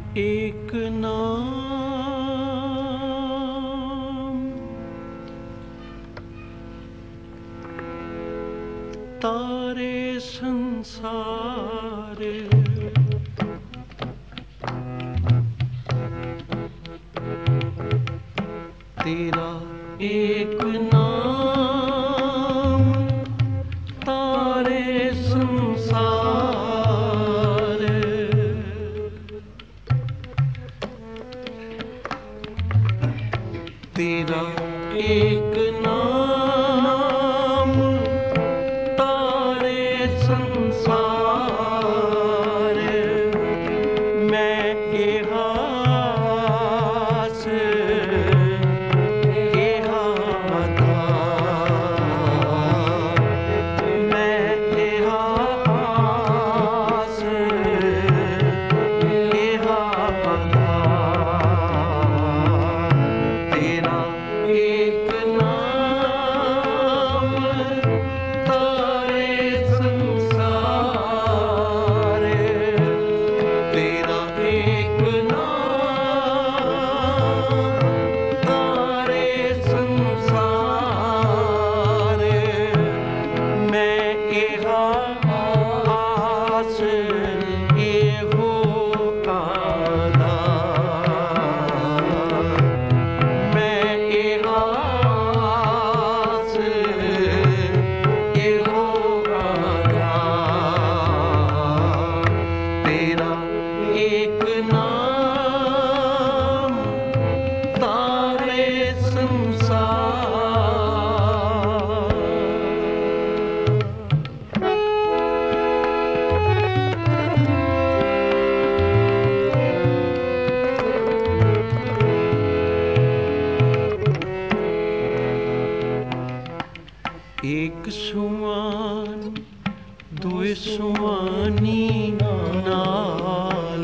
एक नाम तारे संसार, तेरा एक नाम तारे संसार, तेरा एक नाम तारे संसार, मैं इहास एक सुवान दुए सुवानी नाल,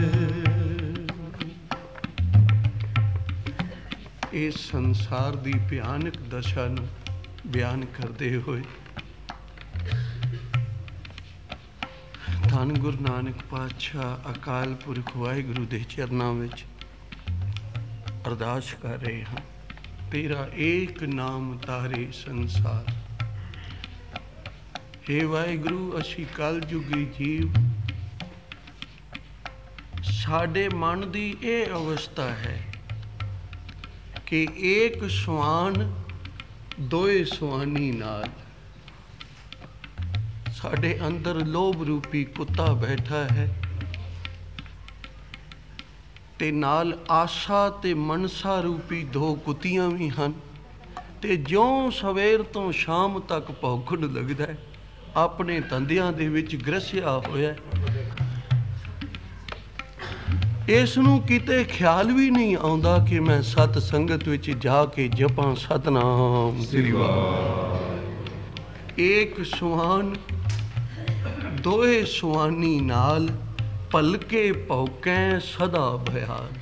इस संसार दी भयानक दशा नूं बयान करते हुए धन गुरु नानक पातशाह अकाल पुरख वाहिगुरु दे चरनां विच अरदास कर रहे हैं। तेरा एक नाम तारे संसार। हे वाहिगुरु, असी कल जुगी जीव, साडे मन दी ये अवस्था है कि एक सुआन दोए सुआनी नाल, साडे अंदर लोभ रूपी कुत्ता बैठा है ते नाल आशा ते मनसा रूपी दो कुत्तियां भी हैं, ते ज्यों सवेर तो शाम तक भौंकण लगदा है, अपने धंधियां दे विच ग्रसिया होया। इस नूं किते ख्याल भी नहीं आउंदा कि मैं सत संगत विच जाके जपां सतनाम श्री वाहिगुरू। एक सुहान दोए सुहानी नाल, भलके भौके सदा भयाल।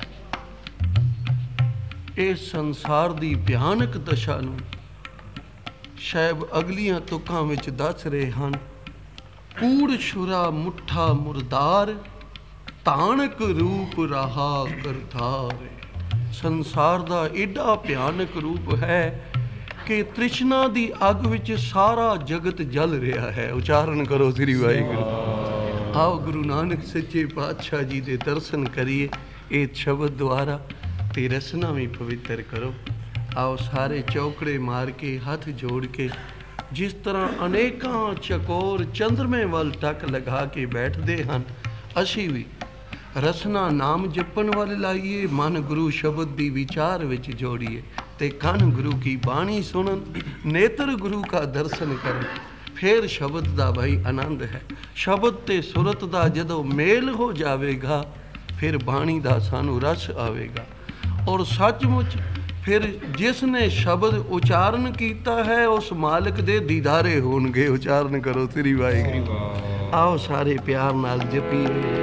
इस संसार दी भयानक दशा नूं शायद अगलियां तुकां विच दस रहे हैं। कूड़ छुरा मुठा मुरदार, ताणक रूप रहा करतार। संसार दा एडा भयानक रूप है कि तृष्णा दी अग विच सारा जगत जल रहा है। उच्चारण करो श्री वाहिगुरू। आओ गुरु नानक सच्चे पातशाह जी दे दर्शन करिए इस शब्द द्वारा, ते रसना भी पवित्र करो। आओ सारे चौकड़े मार के हथ जोड़ के, जिस तरह अनेकां चकोर चंद्रमे वल टक लगा के बैठते हैं, असी भी रसना नाम जपन वाले लाइए, मन गुरु शब्द दी विचार विच जोड़िए, ते कन गुरु की बाणी सुनन, नेत्र गुरु का दर्शन करन। फिर शब्द दा भाई आनंद है। शब्द ते सुरत दा जदों मेल हो जावेगा, फिर बाणी दा सानू रस आवेगा। और सचमुच फिर जिसने शब्द उच्चारण किया है, उस मालिक दे दीदारे होणगे। उच्चारण करो श्री वाहिगुरू। आओ सारे प्यार नाल जपीए।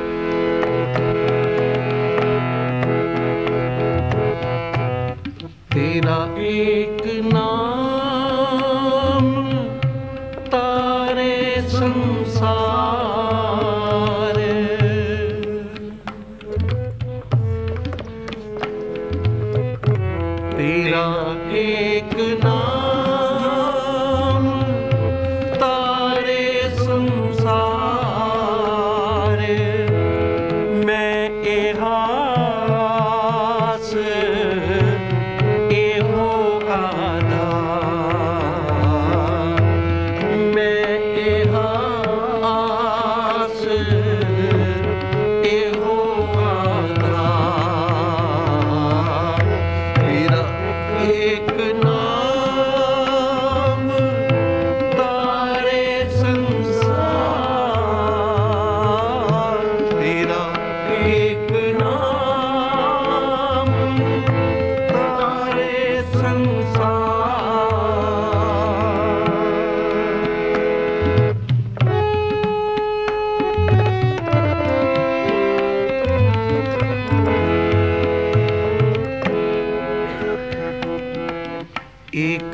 तेरा एक नाम तारे संसार,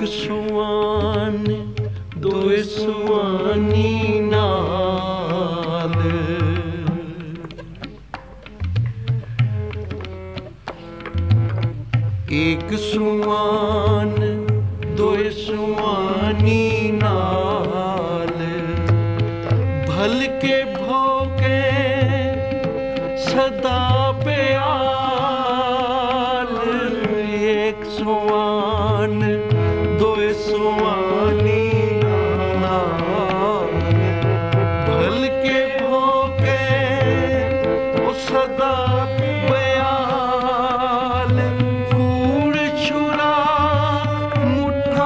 सुआन दोए सुआनी नाल, एक सुआन दोए सुआनी नाल, भल के भोगे सदा प्याल, एक सुआन दोए सुआनी नाल, भल के भोगे ओ सदा प्याल, कूड़ छुरा मुठा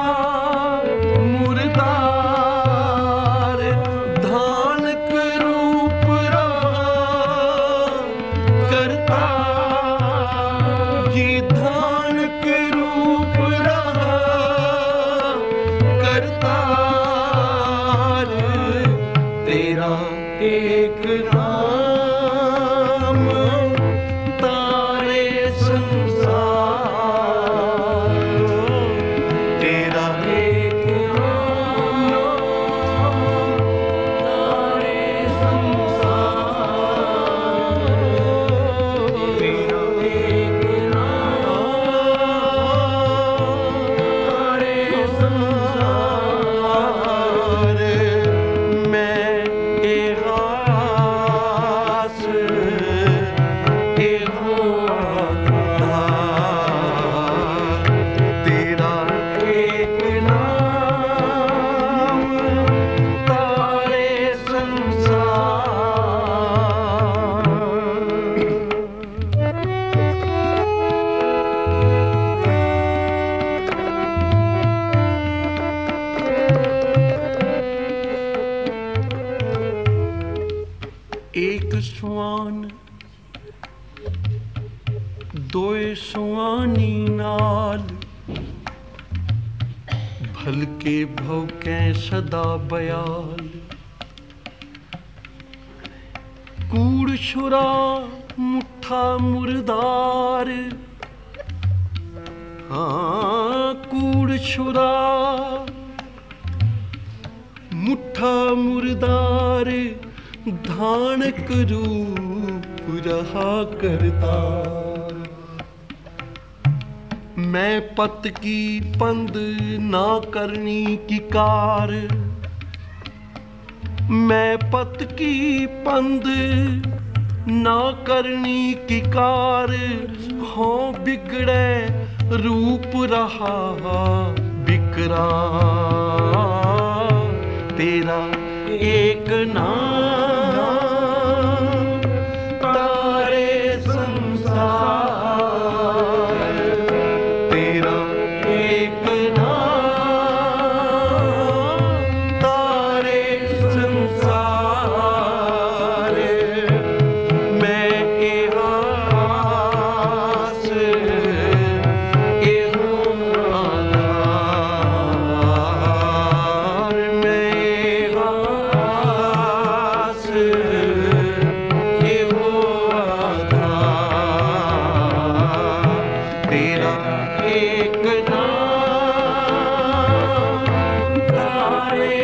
मुर्दार, धान रूप करता जी, धान के रूप करतार, तेरा एक नाम तारे संसार, तेरा एक नाम तारे संसार, तेरा एक नाम तारे संसार, मैं एगास एगो तेरा एक नाम तारे संसार। एक सुआन दोए सुआनी नाल, भल के भौके सदा बयाल, कूड़ छुरा मुठा मुर्दार, हाँ कूड़ छुरा मुठा मुर्दार, धानक रूप रहा करता, मैं पत की पंद ना करनी की कार, मैं पत की पंद ना करनी की कार, हो बिगड़े रूप रहा बिकरा, तेरा एक नाम तारे संसार, तेरा एक नाम तारे संसार, मैं एगास एगो आधार, मैं एगास एगो आधार, तेरा एक नाम तारे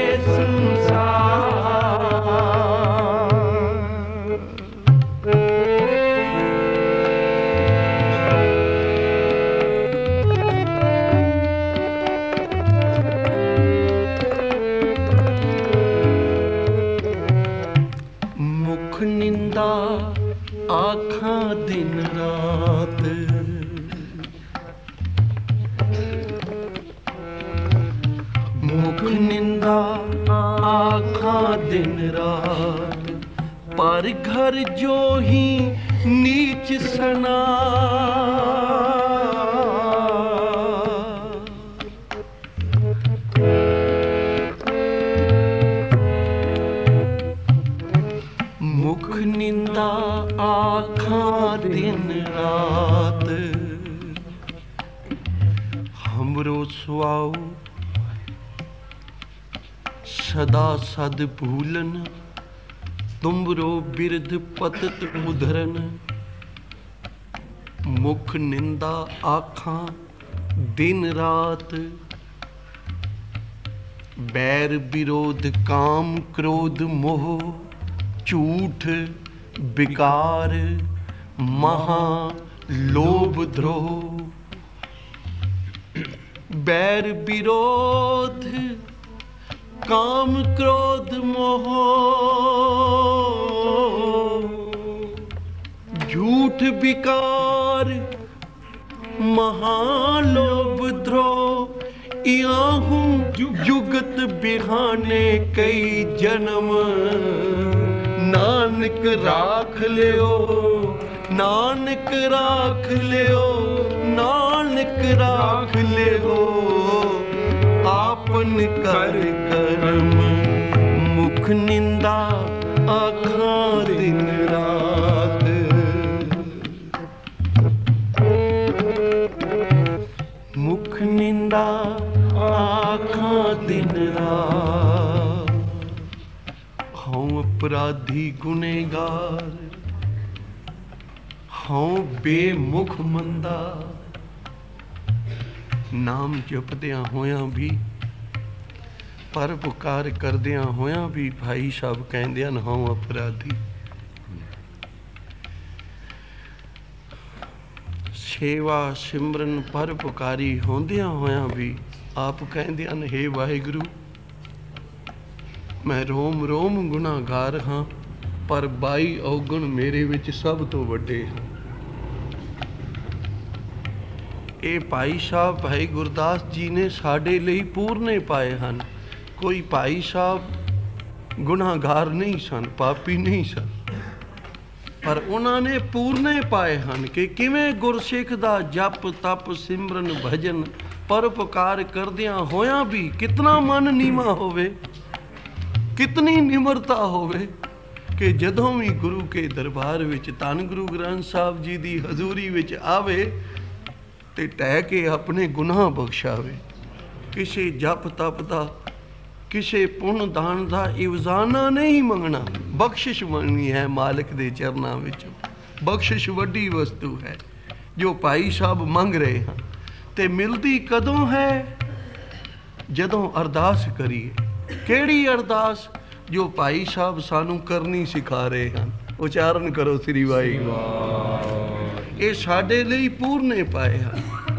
मुख निंदा आँखां दिन रात, मुख निंदा आँखां दिन रात, पर घर जो ही नीच सना, मुख निंदा आँखां दिन रात, हमरो सुआओ सदा सद भूलन, तुमरो बिरध पतत उधरन, मुख निंदा आँखां दिन रात, बैर विरोध काम क्रोध मोह झूठ विकार महा लोभ द्रोह। बैर विरोध काम क्रोध मोह झूठ विकार महालोभ द्रोह। इयाहू जुगत बिहाने कई जन्म नानक राख लियो नानक राख लियो नानक राख लियो आपन कर कर्म मुख निंदा आखा दिन रात। मुख निंदा आखा दिन रात। हूँ अपराधी गुनेगार हूँ बेमुख मंदा। नाम जपदियां होया भी परोपकार करदियां होया भी भाई साहब कहंदे न हूँ अपराधी। सेवा सिमरन परोपकारी होंदियां होया भी आप कहंदे न हे वाहिगुरु मैं रोम रोम गुनाहगार हाँ पर 22 अवगुण मेरे विच सब तो वड्डे हैं। ਇਹ ਭਾਈ ਸਾਹਿਬ ਭਾਈ ਗੁਰਦਾਸ ਜੀ ਨੇ ਸਾਡੇ ਲਈ ਪੂਰਨੇ ਪਾਏ ਹਨ। ਕੋਈ ਭਾਈ ਸਾਹਿਬ ਗੁਨਾਹਗਾਰ ਨਹੀਂ ਸਨ ਪਾਪੀ ਨਹੀਂ ਸਨ ਪਰ ਉਹਨਾਂ ਨੇ ਪੂਰਨੇ ਪਾਏ ਹਨ ਕਿ ਕਿਵੇਂ ਗੁਰਸਿੱਖ ਦਾ ਜਪ ਤਪ ਸਿਮਰਨ ਭਜਨ ਪਰਉਪਕਾਰ ਕਰਦਿਆਂ ਹੋਇਆਂ ਵੀ ਕਿਤਨਾ ਮਨ ਨੀਵਾਂ ਹੋਵੇ ਕਿਤਨੀ ਨਿਮਰਤਾ ਹੋਵੇ ਕਿ ਜਦੋਂ ਵੀ ਗੁਰੂ ਕੇ ਦਰਬਾਰ ਵਿੱਚ ਧੰਨ ਗੁਰੂ ਗ੍ਰੰਥ ਸਾਹਿਬ ਜੀ ਦੀ ਹਜ਼ੂਰੀ ਵਿੱਚ ਆਵੇ ਤੇ ਟਹਿ ਕੇ ਆਪਣੇ ਗੁਨਾਹ ਬਖਸ਼ਾਵੇ। ਕਿਸੇ ਜਪ ਤਪ ਦਾ ਕਿਸੇ ਪੁੰਨ ਦਾਨ ਦਾ ਇਵਜ਼ਾਨਾ ਨਹੀਂ ਮੰਗਣਾ ਬਖਸ਼ਿਸ਼ ਮੰਗਣੀ ਹੈ ਮਾਲਕ ਦੇ ਚਰਨਾਂ ਵਿੱਚ। ਬਖਸ਼ਿਸ਼ ਵੱਡੀ ਵਸਤੂ ਹੈ ਜੋ ਭਾਈ ਸਾਹਿਬ ਮੰਗ ਰਹੇ ਹਨ ਤੇ ਮਿਲਦੀ ਕਦੋਂ ਹੈ ਜਦੋਂ ਅਰਦਾਸ ਕਰੀਏ। ਕਿਹੜੀ ਅਰਦਾਸ ਜੋ ਭਾਈ ਸਾਹਿਬ ਸਾਨੂੰ ਕਰਨੀ ਸਿਖਾ ਰਹੇ ਹਨ। ਉਚਾਰਨ ਕਰੋ ਸ੍ਰੀ ਵਾਹਿਗੁਰੂ। ਇਹ ਸਾਡੇ ਲਈ ਪੂਰਨੇ ਪਾਏ ਹਨ।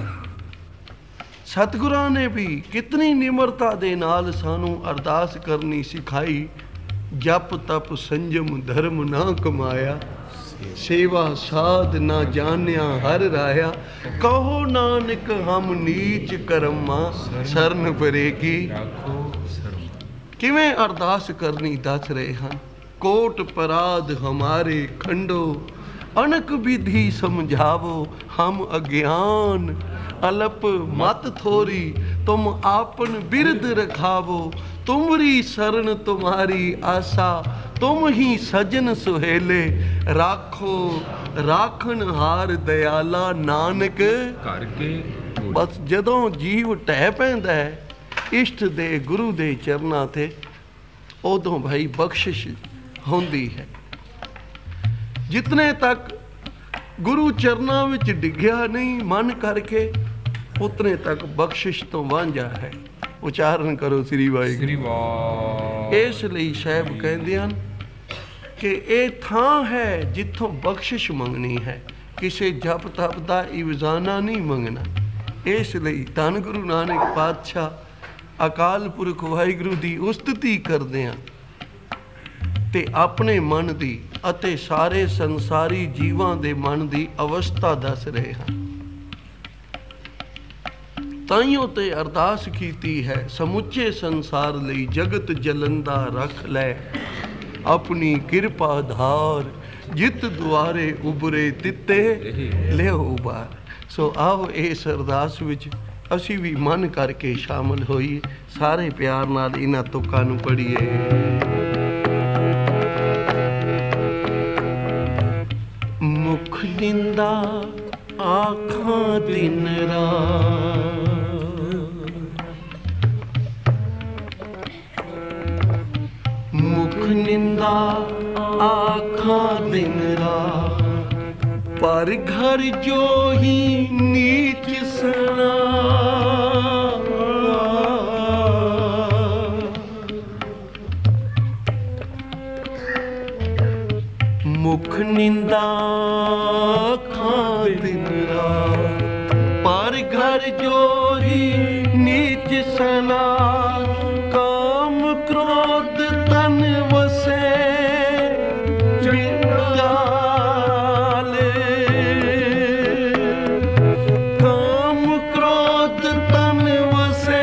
ਸਤਿਗੁਰਾਂ ਨੇ ਵੀ ਕਿਤਨੀ ਨਿਮਰਤਾ ਦੇ ਨਾਲ ਸਾਨੂੰ ਅਰਦਾਸ ਕਰਨੀ ਸਿਖਾਈ। ਜਪ ਤਪ ਸੰਜਮ ਧਰਮ ਨਾ ਕਮਾਇਆ ਸੇਵਾ ਸਾਧ ਨਾ ਜਾਣਿਆ ਹਰ ਰਾਇਆ। ਕਹੋ ਨਾਨਕ ਹਮ ਨੀਚ ਕਰਮਾ ਸਰਨ ਪਰੇ ਕੀ। ਕਿਵੇਂ ਅਰਦਾਸ ਕਰਨੀ ਦੱਸ ਰਹੇ ਹਨ। ਕੋਟ ਪਰਾਧ ਹਮਾਰੇ ਖੰਡੋ अनक विधि समझावो हम अज्ञान अलप मत थोरी तुम आपन बिरद रखावो। तुमरी शरण तुम्हारी आशा तुम ही सजन सुहेले राखो राखन हार दयाला नानक करके। बस जदों जीव टह पैंदा है इष्ट दे गुरु दे चरनां ते उदों भाई बख्शिश होंदी है। जितने तक गुरु चरना विच डिग्या नहीं मन करके उतने तक बख्शिश तो वांझा है। उचारण करो श्री वाहिगुरू। इस लई साहब कहंदे हन कि ये थां है जिथों बख्शिश मंगनी है किसी जप तप दा इवजाना नहीं मंगना। इस लई धन गुरु नानक पातशाह अकाल पुरख वाहिगुरू दी उस्तति करदे हैं ਤੇ ਆਪਣੇ ਮਨ ਦੀ ਅਤੇ ਸਾਰੇ ਸੰਸਾਰੀ ਜੀਵਾਂ ਦੇ ਮਨ ਦੀ ਅਵਸਥਾ ਦੱਸ ਰਹੇ ਹਨ। ਤਾਈਓ ਤੇ ਅਰਦਾਸ ਕੀਤੀ ਹੈ ਸਮੁੱਚੇ ਸੰਸਾਰ ਲਈ ਜਗਤ ਜਲੰਦਾ ਰੱਖ ਲੈ ਆਪਣੀ ਕਿਰਪਾ ਧਾਰ ਜਿਤ ਦੁਆਰੇ ਉਬਰੇ ਤਿੱਤੇ ਲਿਓ ਉਬਾਰ। ਸੋ ਆਓ ਇਸ ਅਰਦਾਸ ਵਿੱਚ ਅਸੀਂ ਵੀ ਮਨ ਕਰਕੇ ਸ਼ਾਮਲ ਹੋਈਏ। ਸਾਰੇ ਪਿਆਰ ਨਾਲ ਇਹਨਾਂ ਤੁਕਾਂ ਨੂੰ ਪੜ੍ਹੀਏ। मुख निंदा आखा दिन रात मुख निंदा आखा दिन रात पर घर जो ही नीच सना मुख निंदा खा दिन रात, पर घर जोरी नीच सना, काम क्रोध तन वसे डाले, काम क्रोध तन वसे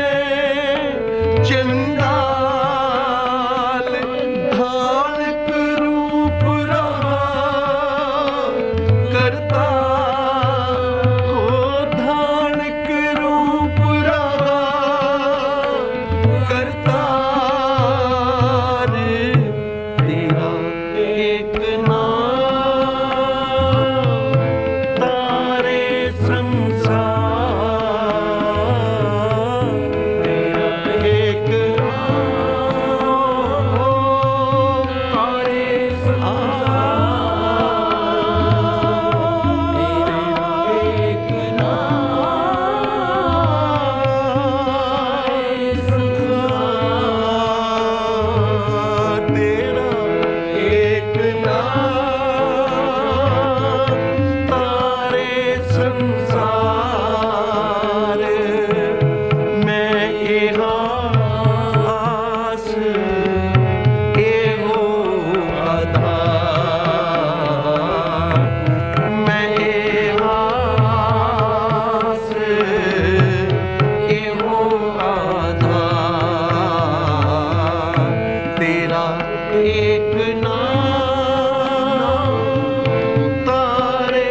चंडाल, धारक रूप रहा करता, हो धारक रूप रहा करता रे, तेरा एक नाम तारे संसार, तेरा एक नाम तारे संसार, तेरा एक नाम संसार, तेरा एक नाम तारे संसार, मैं एहा आस एहो आधार, मैं एहा आस एहो आधार, तेरा एक नाम तारे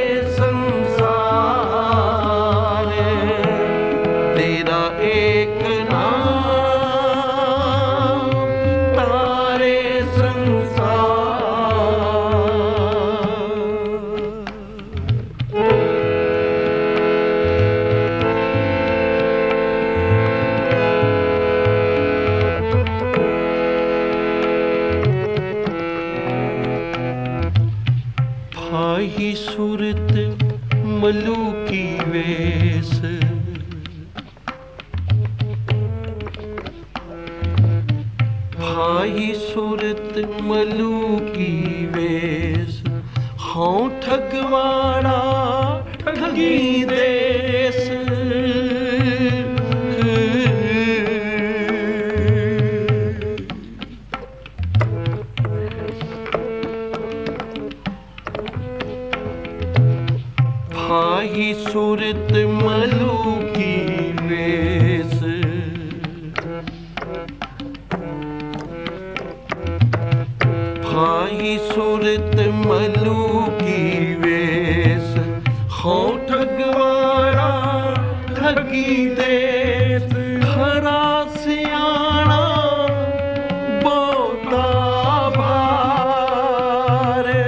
संसार, तेरा एक नाम तारे भाई सूरत मलूकी वेश, भाई सूरत मलूकी वेश, हाँ ठगवाड़ा ठगी देश, भाई सूरत मलूकी वेश, भाई सूरत मलूकी वेश, हाँ ठगवाड़ा ठगी देश, हरा सियाणा बोता भारे,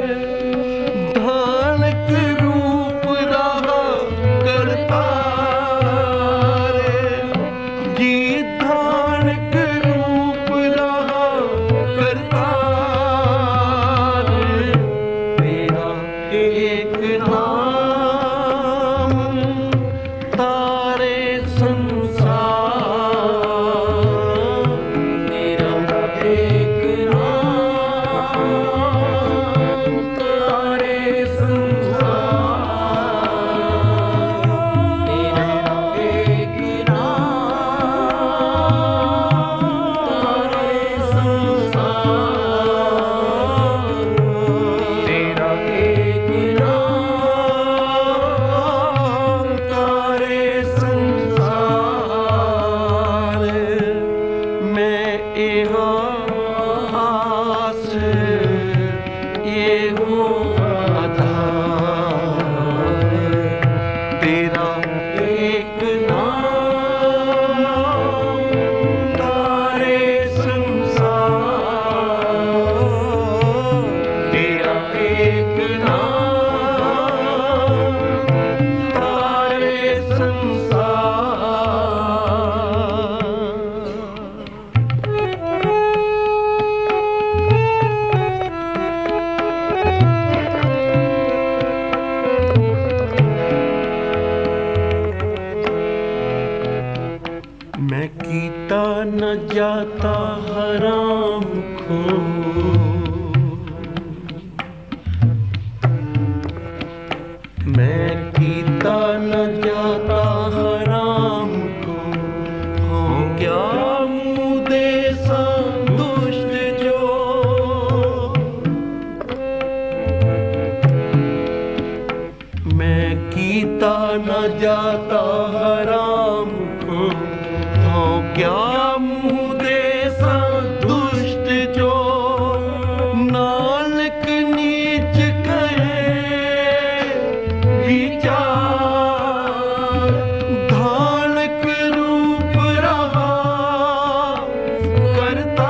धानक रूप रहा करता रे, जी धानक रूप रहा करता रे, तेरा एक नाम तारे संसार, तेरा एक नाम तारे संसार, तेरा एक नाम तारे संसार, तेरा एक नाम तारे संसार, मैं एहा आस एहो आधार, तेरा एक नाम तारे संसार, तेरा एक नाम तारे मैं कीता न जाता हराम खो, मैं कीता न जाता हराम को, हो क्या मुँह दे संतुष्ट जो। मैं कीता न जाता हराम को, हो क्या मुँह दे संतुष्ट जो। नानक नीच कहे विचार, धानक रूप रहा करता।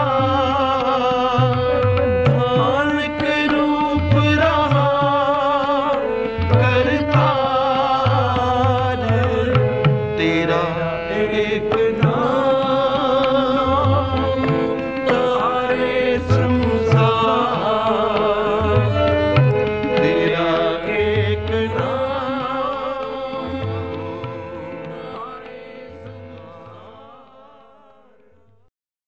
धानक रूप रहा करता, तेरा एक